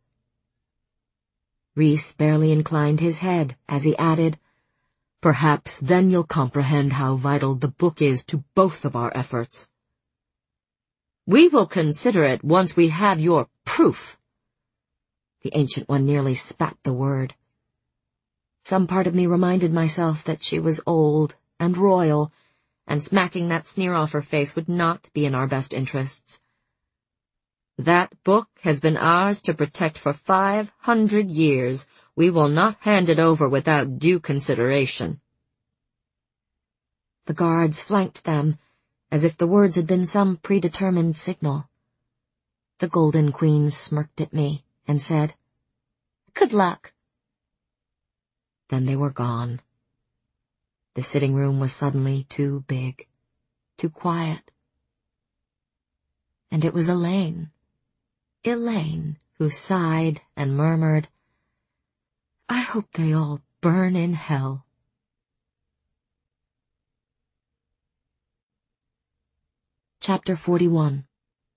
Rhys barely inclined his head as he added, Perhaps then you'll comprehend how vital the book is to both of our efforts. We will consider it once we have your proof. The Ancient One nearly spat the word. Some part of me reminded myself that she was old and royal, and smacking that sneer off her face would not be in our best interests. That book has been ours to protect for five hundred years. We will not hand it over without due consideration. The guards flanked them, as if the words had been some predetermined signal. The Golden Queen smirked at me and said, Good luck. Then they were gone. The sitting room was suddenly too big, too quiet. And it was Elaine Elaine, who sighed and murmured, "I hope they all burn in hell." Chapter forty-one.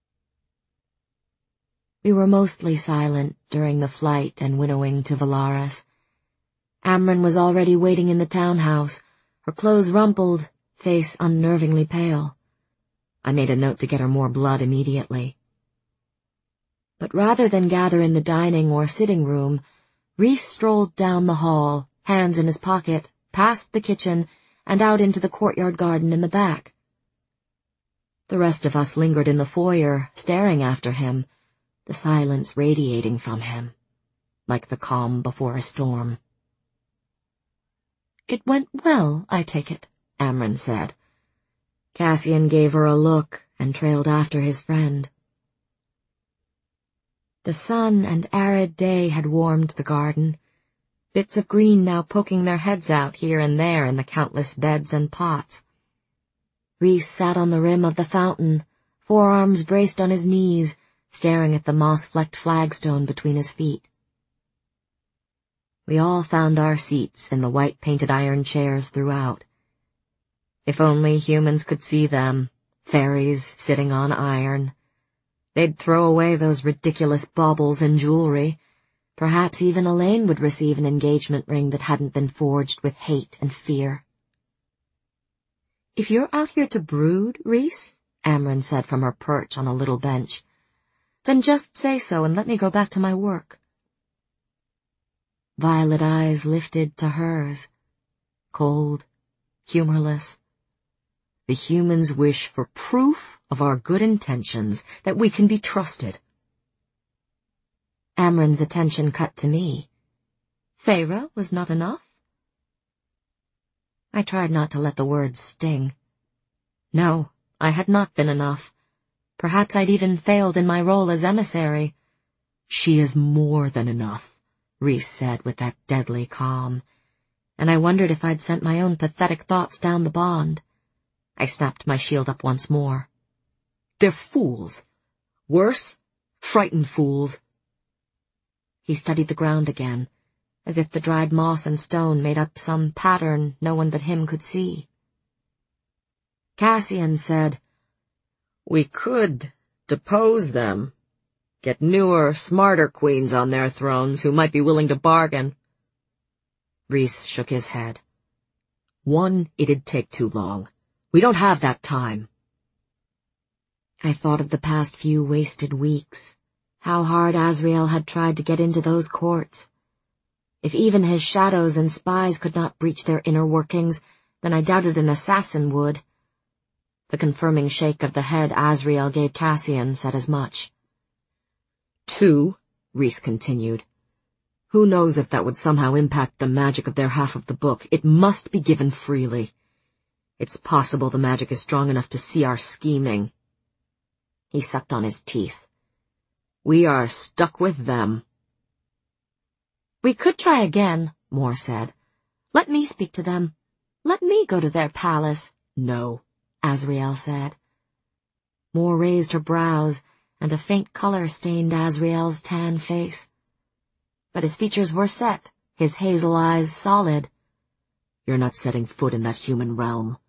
We were mostly silent during the flight and winnowing to Valaris. Amren was already waiting in the townhouse, her clothes rumpled, face unnervingly pale. I made a note to get her more blood immediately. But rather than gather in the dining or sitting room, Rhys strolled down the hall, hands in his pocket, past the kitchen, and out into the courtyard garden in the back. The rest of us lingered in the foyer, staring after him, the silence radiating from him, like the calm before a storm. "It went well, I take it," Amren said. Cassian gave her a look and trailed after his friend. The sun and arid day had warmed the garden, bits of green now poking their heads out here and there in the countless beds and pots. Rhys sat on the rim of the fountain, forearms braced on his knees, staring at the moss-flecked flagstone between his feet. We all found our seats in the white-painted iron chairs throughout. If only humans could see them, fairies sitting on iron. They'd throw away those ridiculous baubles and jewelry. Perhaps even Elaine would receive an engagement ring that hadn't been forged with hate and fear. "If you're out here to brood, Rhys," Amren said from her perch on a little bench, "then just say so and let me go back to my work." Violet eyes lifted to hers, cold, humorless. "The humans wish for proof of our good intentions, that we can be trusted." Amren's attention cut to me. "Feyre was not enough?" I tried not to let the words sting. No, I had not been enough. Perhaps I'd even failed in my role as emissary. "She is more than enough," Rhys said with that deadly calm, and I wondered if I'd sent my own pathetic thoughts down the bond. I snapped my shield up once more. "They're fools. Worse, frightened fools." He studied the ground again, as if the dried moss and stone made up some pattern no one but him could see. Cassian said, "We could depose them, get newer, smarter queens on their thrones who might be willing to bargain." Rhys shook his head. "One, it'd take too long. We don't have that time." I thought of the past few wasted weeks, how hard Azriel had tried to get into those courts. If even his shadows and spies could not breach their inner workings, then I doubted an assassin would. The confirming shake of the head Azriel gave Cassian said as much. "Two," Rhys continued. "Who knows if that would somehow impact the magic of their half of the book? It must be given freely. It's possible the magic is strong enough to see our scheming." He sucked on his teeth. "We are stuck with them." "We could try again," Moore said. "Let me speak to them. Let me go to their palace." "No," Azriel said. Moore raised her brows, and a faint color stained Azriel's tan face. But his features were set, his hazel eyes solid. "You're not setting foot in that human realm."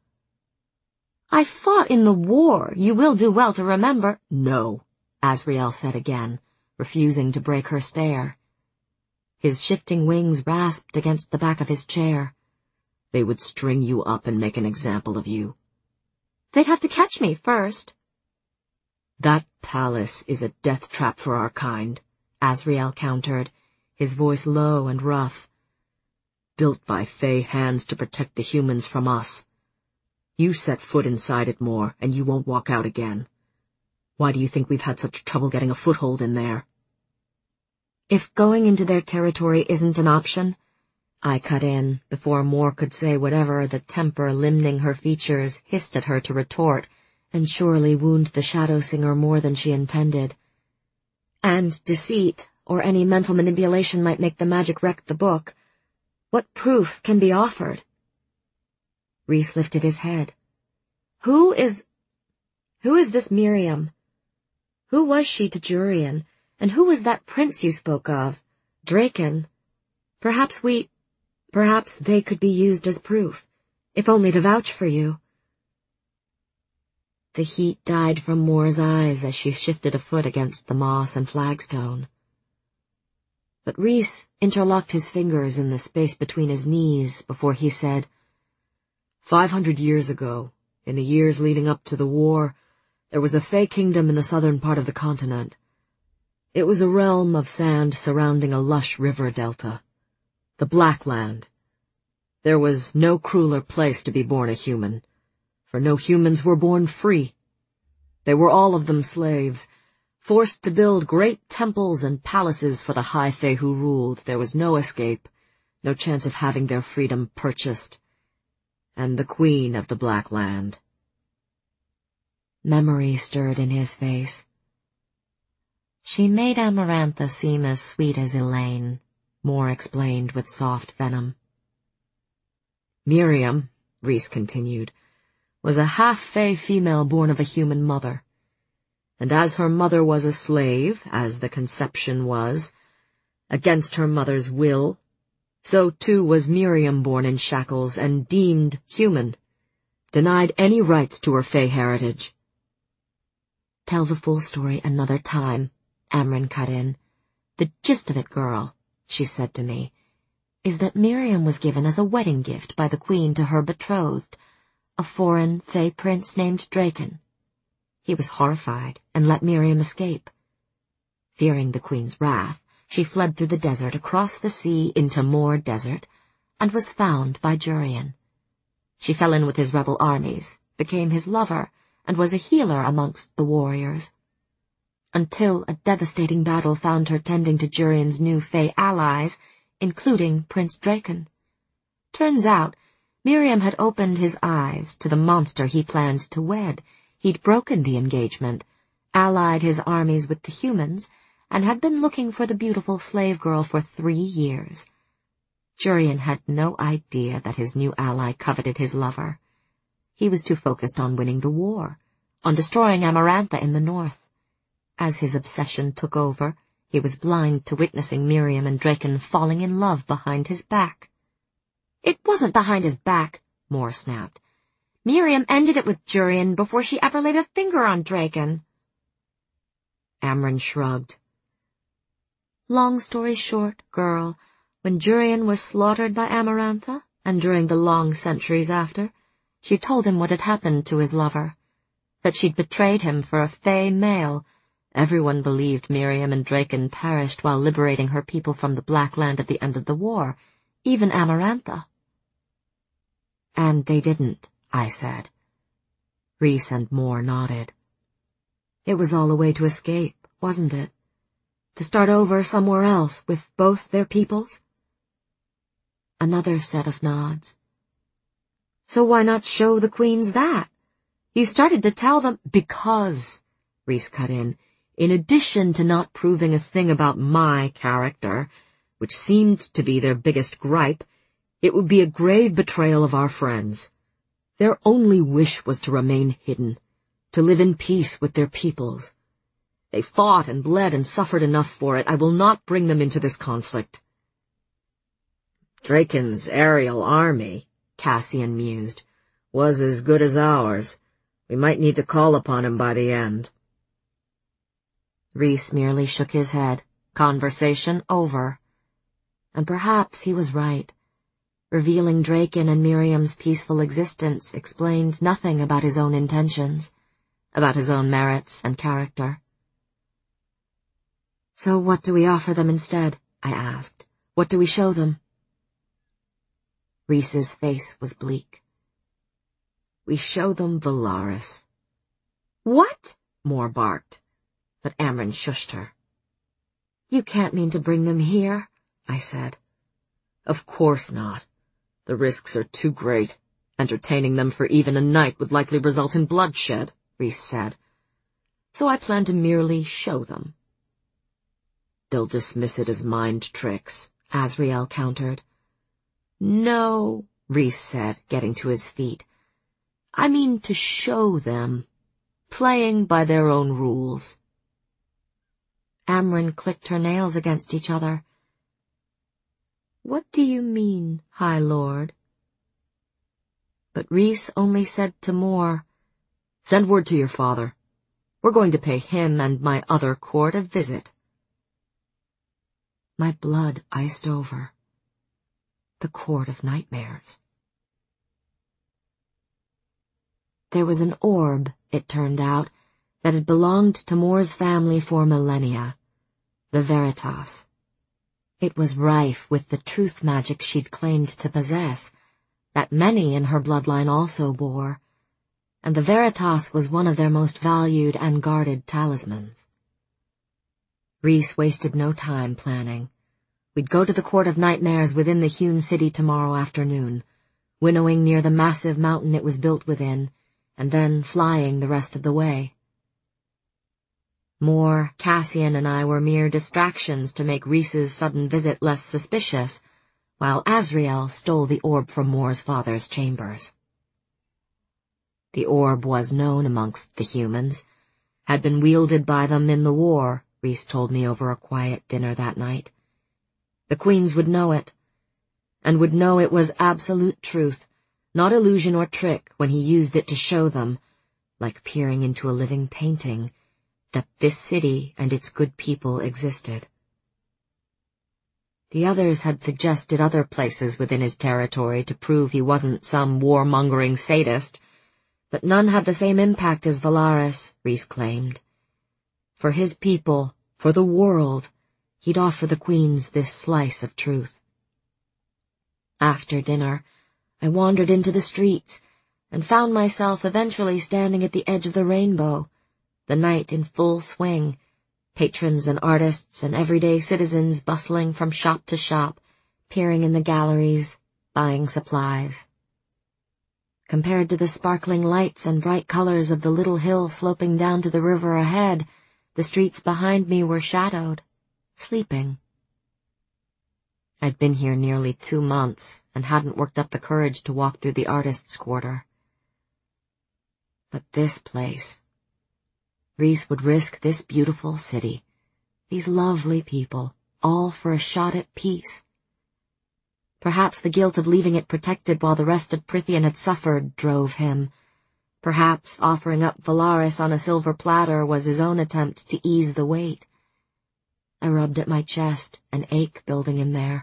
"I fought in the war, you will do well to remember." "No," Azriel said again, refusing to break her stare. His shifting wings rasped against the back of his chair. "They would string you up and make an example of you." "They'd have to catch me first." "That palace is a death trap for our kind," Azriel countered, his voice low and rough. "Built by Fey hands to protect the humans from us. You set foot inside it more, and you won't walk out again. Why do you think we've had such trouble getting a foothold in there?" "If going into their territory isn't an option," I cut in, before Moore could say whatever the temper limning her features hissed at her to retort, and surely wound the Shadow Singer more than she intended. "And deceit, or any mental manipulation might make the magic wreck the book. What proof can be offered?" Rhys lifted his head. Who is... Who is this Miriam? Who was she to Jurian, And who was that prince you spoke of? Draken. Perhaps we... Perhaps they could be used as proof, if only to vouch for you. The heat died from Moore's eyes as she shifted a foot against the moss and flagstone. But Rhys interlocked his fingers in the space between his knees before he said, Five hundred years ago, in the years leading up to the war, there was a Fey kingdom in the southern part of the continent. It was a realm of sand surrounding a lush river delta. The Black Land. There was no crueler place to be born a human, for no humans were born free. They were all of them slaves, forced to build great temples and palaces for the high Fae who ruled. There was no escape, no chance of having their freedom purchased. And the queen of the Black Land. Memory stirred in his face. She made Amarantha seem as sweet as Elaine, Moore explained with soft venom. Miriam, Rhys continued, was a half-Fae female born of a human mother. And as her mother was a slave, as the conception was, against her mother's will, so too was Miriam born in shackles and deemed human, denied any rights to her Fae heritage. Tell the full story another time, Amren cut in. The gist of it, girl, she said to me, is that Miriam was given as a wedding gift by the queen to her betrothed, a foreign Fae prince named Draken. He was horrified and let Miriam escape. Fearing the queen's wrath, she fled through the desert across the sea into Moor Desert and was found by Jurian. She fell in with his rebel armies, became his lover, and was a healer amongst the warriors. Until a devastating battle found her tending to Jurian's new Fae allies, including Prince Draken. Turns out, Miriam had opened his eyes to the monster he planned to wed. He'd broken the engagement, allied his armies with the humans, and had been looking for the beautiful slave girl for three years. Jurian had no idea that his new ally coveted his lover. He was too focused on winning the war, on destroying Amarantha in the north. As his obsession took over, he was blind to witnessing Miriam and Draken falling in love behind his back. It wasn't behind his back, Moore snapped. Miriam ended it with Jurian before she ever laid a finger on Draken. Amren shrugged. Long story short, girl, when Jurian was slaughtered by Amarantha, and during the long centuries after, she told him what had happened to his lover, that she'd betrayed him for a Fae male. Everyone believed Miriam and Draken perished while liberating her people from the Black Land at the end of the war, even Amarantha. And they didn't, I said. Rhys and Moore nodded. It was all a way to escape, wasn't it? To start over somewhere else with both their peoples? Another set of nods. So why not show the queens that? You started to tell them— Because, Rhys cut in, in addition to not proving a thing about my character, which seemed to be their biggest gripe, it would be a grave betrayal of our friends. Their only wish was to remain hidden, to live in peace with their peoples. They fought and bled and suffered enough for it. I will not bring them into this conflict. Draken's aerial army, Cassian mused, was as good as ours. We might need to call upon him by the end. Rhys merely shook his head. Conversation over. And perhaps he was right. Revealing Draken and Miriam's peaceful existence explained nothing about his own intentions, about his own merits and character. So what do we offer them instead? I asked. What do we show them? Rhys's face was bleak. We show them Valaris. What? Moore barked, but Amren shushed her. You can't mean to bring them here, I said. Of course not. The risks are too great. Entertaining them for even a night would likely result in bloodshed, Rhys said. So I plan to merely show them. They'll dismiss it as mind tricks, Azriel countered. No, Rhys said, getting to his feet. I mean to show them, playing by their own rules. Amren clicked her nails against each other. "What do you mean, High Lord?" But Rhys only said to Mor, "Send word to your father. We're going to pay him and my other court a visit." My blood iced over. The Court of Nightmares. There was an orb, it turned out, that had belonged to Mor's family for millennia, the Veritas. It was rife with the truth magic she'd claimed to possess, that many in her bloodline also bore, and the Veritas was one of their most valued and guarded talismans. Rhys wasted no time planning. We'd go to the Court of Nightmares within the hewn city tomorrow afternoon, winnowing near the massive mountain it was built within, and then flying the rest of the way. Mor, Cassian, and I were mere distractions to make Rhys's sudden visit less suspicious, while Azriel stole the orb from Mor's father's chambers. The orb was known amongst the humans, had been wielded by them in the war, Rhys told me over a quiet dinner that night. The queens would know it, and would know it was absolute truth, not illusion or trick when he used it to show them, like peering into a living painting, that this city and its good people existed. The others had suggested other places within his territory to prove he wasn't some warmongering sadist, but none had the same impact as Velaris, Rhys claimed. For his people, for the world, he'd offer the queens this slice of truth. After dinner, I wandered into the streets and found myself eventually standing at the edge of the rainbow, the night in full swing, patrons and artists and everyday citizens bustling from shop to shop, peering in the galleries, buying supplies. Compared to the sparkling lights and bright colors of the little hill sloping down to the river ahead, the streets behind me were shadowed, sleeping. I'd been here nearly two months and hadn't worked up the courage to walk through the artists' quarter. But this place... Rhys would risk this beautiful city, these lovely people, all for a shot at peace. Perhaps the guilt of leaving it protected while the rest of Prythian had suffered drove him. Perhaps offering up Velaris on a silver platter was his own attempt to ease the weight. I rubbed at my chest, an ache building in there.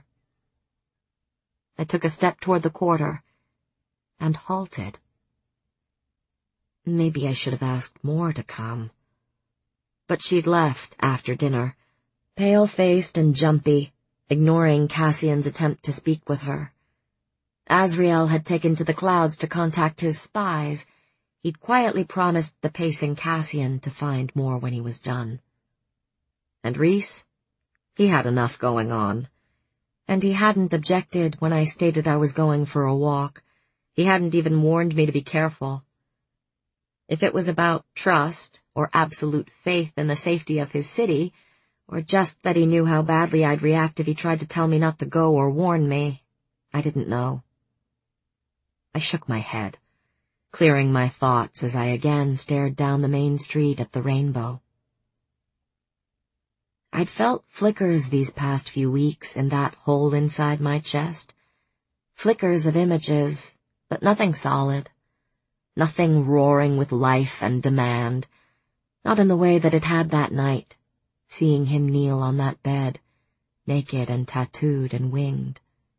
I took a step toward the quarter, and halted. Maybe I should have asked Mor to come. But she'd left after dinner, pale-faced and jumpy, ignoring Cassian's attempt to speak with her. Azriel had taken to the clouds to contact his spies. He'd quietly promised the pacing Cassian to find Mor when he was done. And Rhys? He had enough going on. And he hadn't objected when I stated I was going for a walk. He hadn't even warned me to be careful. If it was about trust, or absolute faith in the safety of his city, or just that he knew how badly I'd react if he tried to tell me not to go or warn me, I didn't know. I shook my head, clearing my thoughts as I again stared down the main street at the rainbow. I'd felt flickers these past few weeks in that hole inside my chest. Flickers of images, but nothing solid. Nothing roaring with life and demand. Not in the way that it had that night, seeing him kneel on that bed, naked and tattooed and winged.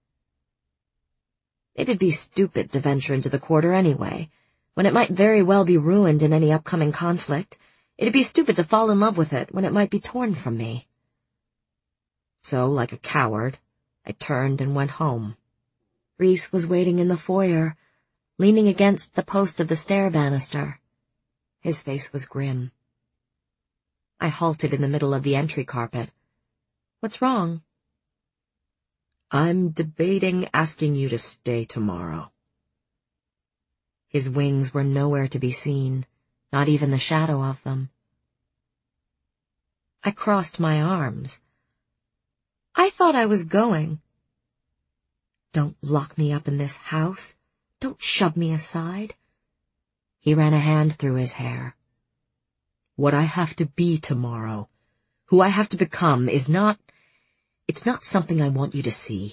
It'd be stupid to venture into the quarter anyway, when it might very well be ruined in any upcoming conflict. It'd be stupid to fall in love with it when it might be torn from me. So, like a coward, I turned and went home. Rhys was waiting in the foyer, leaning against the post of the stair banister. His face was grim. I halted in the middle of the entry carpet. "What's wrong?" "I'm debating asking you to stay tomorrow." His wings were nowhere to be seen, not even the shadow of them. I crossed my arms. "I thought I was going." "Don't lock me up in this house. Don't shove me aside." He ran a hand through his hair. "What I have to be tomorrow Who I have to become is not... It's not something I want you to see.